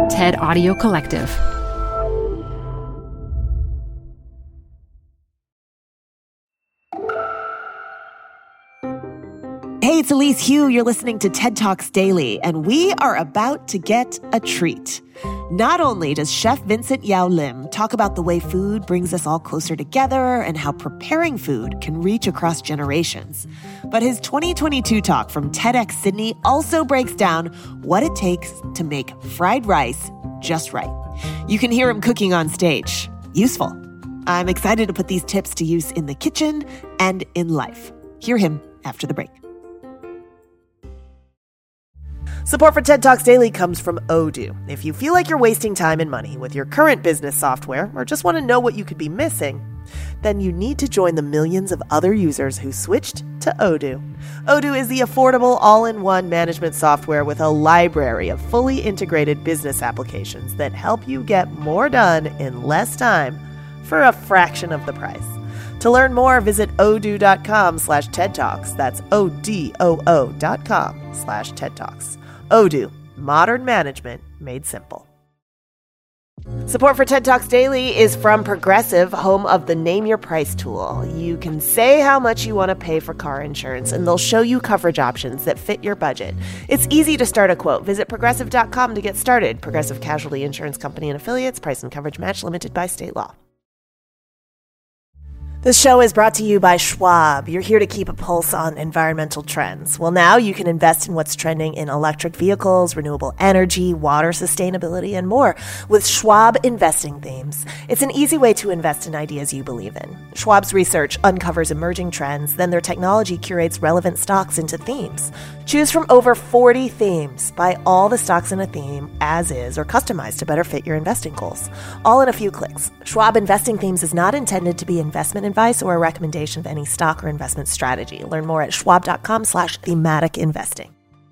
TED Audio Collective. Hey, it's Elise Hu. You're listening to TED Talks Daily, and we are about to get a treat. Not only does Chef Vincent Yao Lim talk about the way food brings us all closer together and how preparing food can reach across generations, but his 2022 talk from TEDx Sydney also breaks down what it takes to make fried rice just right. You can hear him cooking on stage. Useful. I'm excited to put these tips to use in the kitchen and in life. Hear him after the break. Support for TED Talks Daily comes from Odoo. If you feel like you're wasting time and money with your current business software or just want to know what you could be missing, then you need to join the millions of other users who switched to Odoo. Odoo is the affordable all-in-one management software with a library of fully integrated business applications that help you get more done in less time for a fraction of the price. To learn more, visit odoo.com/TED Talks. That's ODOO.com/TED Talks. Odoo, modern management made simple. Support for TED Talks Daily is from Progressive, home of the Name Your Price tool. You can say how much you want to pay for car insurance, and they'll show you coverage options that fit your budget. It's easy to start a quote. Visit Progressive.com to get started. Progressive Casualty Insurance Company and Affiliates. Price and coverage match limited by state law. This show is brought to you by Schwab. You're here to keep a pulse on environmental trends. Well, now you can invest in what's trending in electric vehicles, renewable energy, water sustainability, and more with Schwab Investing Themes. It's an easy way to invest in ideas you believe in. Schwab's research uncovers emerging trends, then their technology curates relevant stocks into themes. Choose from over 40 themes. Buy all the stocks in a theme as is or customized to better fit your investing goals. All in a few clicks. Schwab Investing Themes is not intended to be investment advice or a recommendation of any stock or investment strategy. Learn more at schwab.com/thematic investing.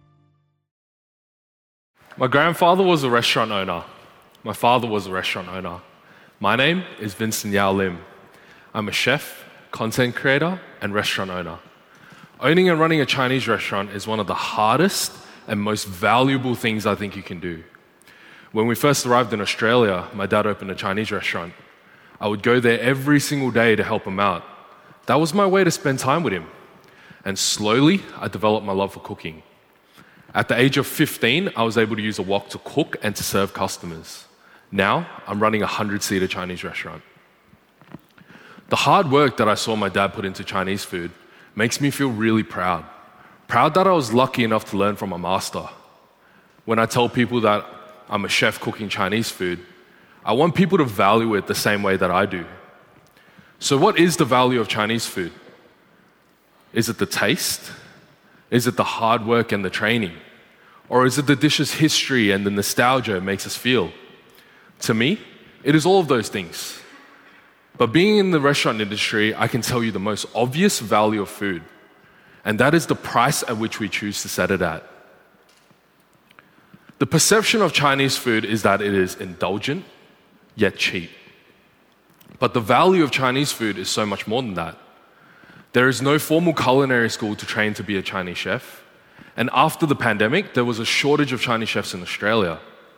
My grandfather was a restaurant owner. My father was a restaurant owner. My name is Vincent Yao Lim. I'm a chef, content creator, and restaurant owner. Owning and running a Chinese restaurant is one of the hardest and most valuable things I think you can do. When we first arrived in Australia, my dad opened a Chinese restaurant. I would go there every single day to help him out. That was my way to spend time with him. And slowly, I developed my love for cooking. At the age of 15, I was able to use a wok to cook and to serve customers. Now, I'm running a 100-seater Chinese restaurant. The hard work that I saw my dad put into Chinese food makes me feel really proud. Proud that I was lucky enough to learn from a master. When I tell people that I'm a chef cooking Chinese food, I want people to value it the same way that I do. So what is the value of Chinese food? Is it the taste? Is it the hard work and the training? Or is it the dish's history and the nostalgia it makes us feel? To me, it is all of those things. But being in the restaurant industry, I can tell you the most obvious value of food, and that is the price at which we choose to set it at. The perception of Chinese food is that it is indulgent, yet cheap. But the value of Chinese food is so much more than that. There is no formal culinary school to train to be a Chinese chef. And after the pandemic, there was a shortage of Chinese chefs in Australia.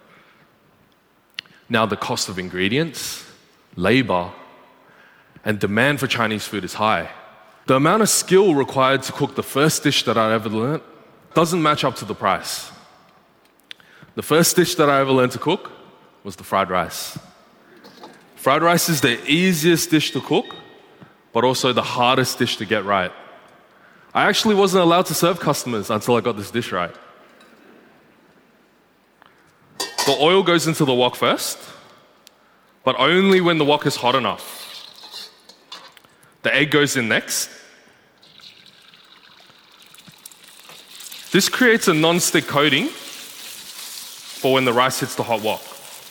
Now the cost of ingredients, labor, and demand for Chinese food is high. The amount of skill required to cook the first dish that I ever learned doesn't match up to the price. The first dish that I ever learned to cook was the fried rice. Fried rice is the easiest dish to cook, but also the hardest dish to get right. I actually wasn't allowed to serve customers until I got this dish right. The oil goes into the wok first, but only when the wok is hot enough. The egg goes in next. This creates a non-stick coating for when the rice hits the hot wok.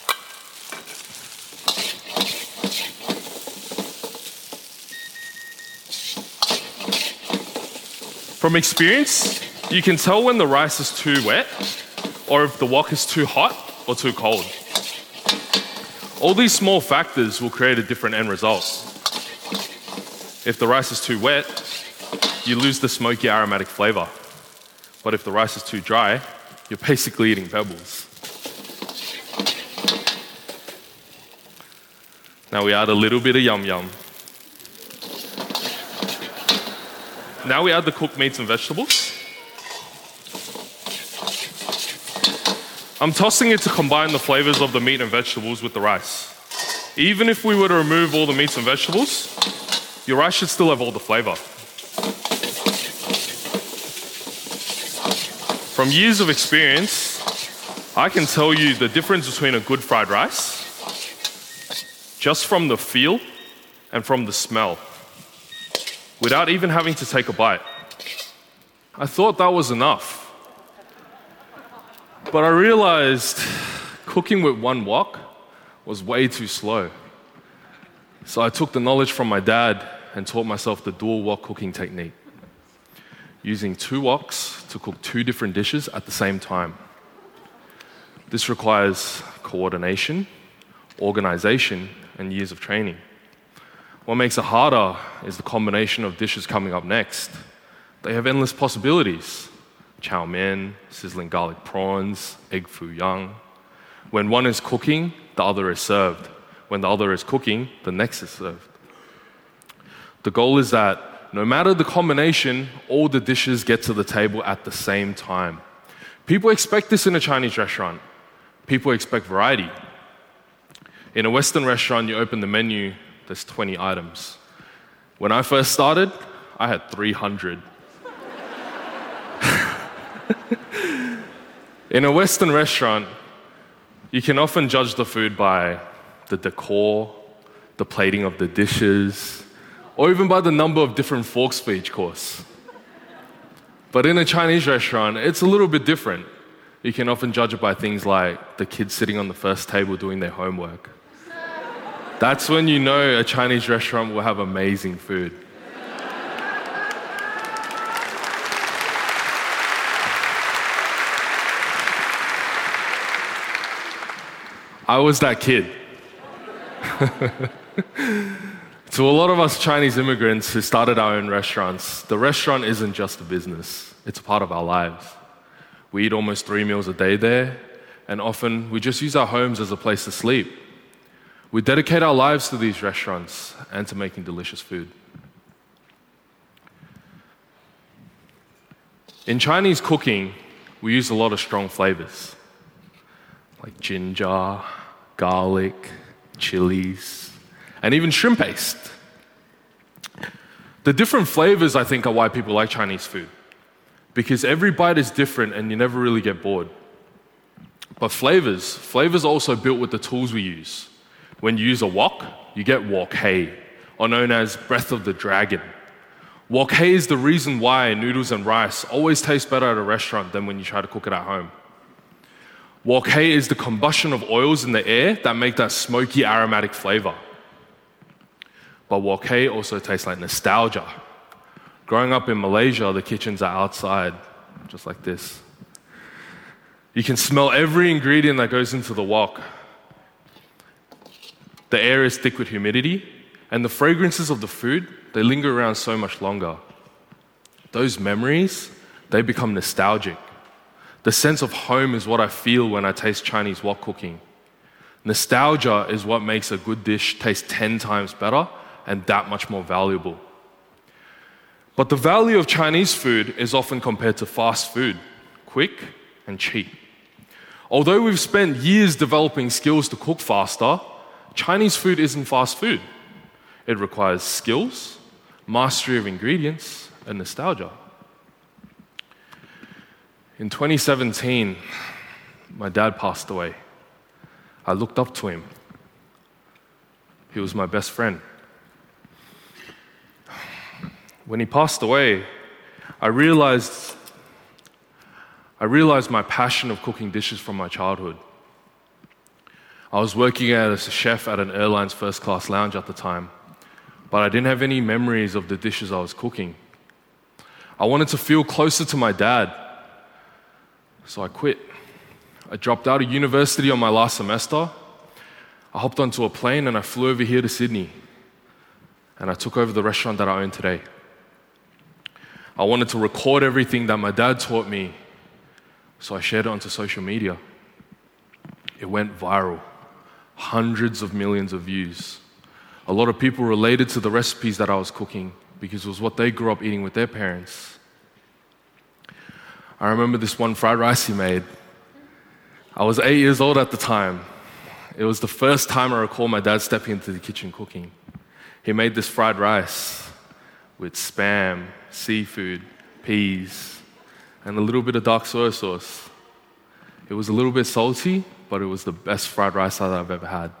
From experience, you can tell when the rice is too wet or if the wok is too hot or too cold. All these small factors will create a different end result. If the rice is too wet, you lose the smoky aromatic flavor. But if the rice is too dry, you're basically eating pebbles. Now we add a little bit of yum yum. Now we add the cooked meats and vegetables. I'm tossing it to combine the flavors of the meat and vegetables with the rice. Even if we were to remove all the meats and vegetables, your rice should still have all the flavor. From years of experience, I can tell you the difference between a good fried rice just from the feel and from the smell, without even having to take a bite. I thought that was enough. But I realized cooking with one wok was way too slow. So I took the knowledge from my dad and taught myself the dual wok cooking technique, using 2 woks to cook 2 different dishes at the same time. This requires coordination, organization, and years of training. What makes it harder is the combination of dishes coming up next. They have endless possibilities. Chow mein, sizzling garlic prawns, egg foo young. When one is cooking, the other is served. When the other is cooking, the next is served. The goal is that no matter the combination, all the dishes get to the table at the same time. People expect this in a Chinese restaurant. People expect variety. In a Western restaurant, you open the menu, there's 20 items. When I first started, I had 300. In a Western restaurant, you can often judge the food by the decor, the plating of the dishes, or even by the number of different forks for each course. But in a Chinese restaurant, it's a little bit different. You can often judge it by things like the kids sitting on the first table doing their homework. That's when you know a Chinese restaurant will have amazing food. I was that kid. To a lot of us Chinese immigrants who started our own restaurants, the restaurant isn't just a business, it's a part of our lives. We eat almost 3 meals a day there, and often we just use our homes as a place to sleep. We dedicate our lives to these restaurants and to making delicious food. In Chinese cooking, we use a lot of strong flavors, like ginger, garlic, chilies, and even shrimp paste. The different flavors, I think, are why people like Chinese food, because every bite is different and you never really get bored. But flavors are also built with the tools we use. When you use a wok, you get wok hei, or known as breath of the dragon. Wok hei is the reason why noodles and rice always taste better at a restaurant than when you try to cook it at home. Wok hei is the combustion of oils in the air that make that smoky aromatic flavor. But wok hei also tastes like nostalgia. Growing up in Malaysia, the kitchens are outside, just like this. You can smell every ingredient that goes into the wok. The air is thick with humidity, and the fragrances of the food, they linger around so much longer. Those memories, they become nostalgic. The sense of home is what I feel when I taste Chinese wok cooking. Nostalgia is what makes a good dish taste 10 times better and that much more valuable. But the value of Chinese food is often compared to fast food, quick and cheap. Although we've spent years developing skills to cook faster, Chinese food isn't fast food. It requires skills, mastery of ingredients, and nostalgia. In 2017, my dad passed away. I looked up to him. He was my best friend. When he passed away, I realized my passion of cooking dishes from my childhood. I was working as a chef at an airline's first-class lounge at the time, but I didn't have any memories of the dishes I was cooking. I wanted to feel closer to my dad, so I quit. I dropped out of university on my last semester. I hopped onto a plane and I flew over here to Sydney, and I took over the restaurant that I own today. I wanted to record everything that my dad taught me, so I shared it onto social media. It went viral. Hundreds of millions of views. A lot of people related to the recipes that I was cooking because it was what they grew up eating with their parents. I remember this one fried rice he made. I was 8 years old at the time. It was the first time I recall my dad stepping into the kitchen cooking. He made this fried rice with spam, seafood, peas, and a little bit of dark soy sauce. It was a little bit salty, but it was the best fried rice that I've ever had.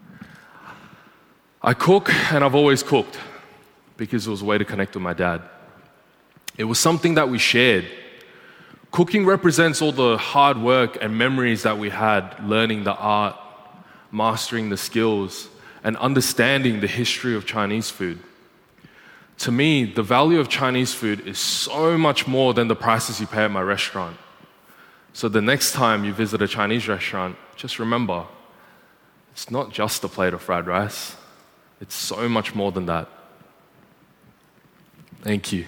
I cook, and I've always cooked because it was a way to connect with my dad. It was something that we shared. Cooking represents all the hard work and memories that we had learning the art, mastering the skills, and understanding the history of Chinese food. To me, the value of Chinese food is so much more than the prices you pay at my restaurant. So the next time you visit a Chinese restaurant, just remember, it's not just a plate of fried rice. It's so much more than that. Thank you.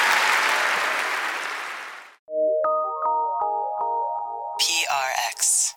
PRX.